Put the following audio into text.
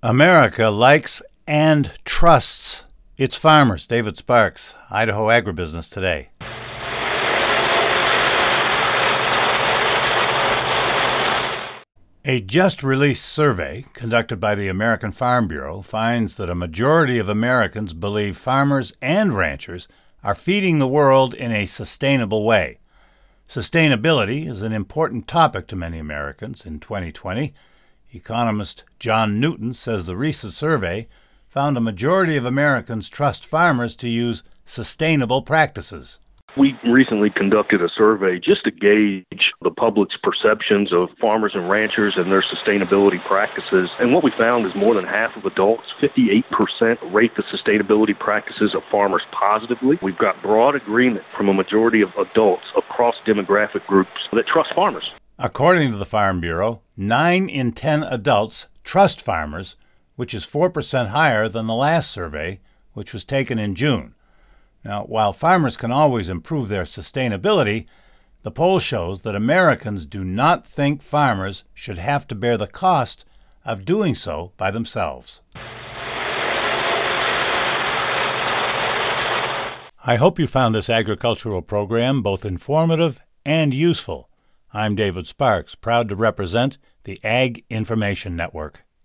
America likes and trusts its farmers. David Sparks, Idaho Agribusiness Today. A just-released survey conducted by the American Farm Bureau finds that a majority of Americans believe farmers and ranchers are feeding the world in a sustainable way. Sustainability is an important topic to many Americans in 2020. Economist John Newton says the recent survey found a majority of Americans trust farmers to use sustainable practices. We recently conducted a survey just to gauge the public's perceptions of farmers and ranchers and their sustainability practices. And what we found is more than half of adults, 58%, rate the sustainability practices of farmers positively. We've got broad agreement from a majority of adults across demographic groups that trust farmers. According to the Farm Bureau, 9 in 10 adults trust farmers, which is 4% higher than the last survey, which was taken in June. Now, while farmers can always improve their sustainability, the poll shows that Americans do not think farmers should have to bear the cost of doing so by themselves. I hope you found this agricultural program both informative and useful. I'm David Sparks, proud to represent the Ag Information Network.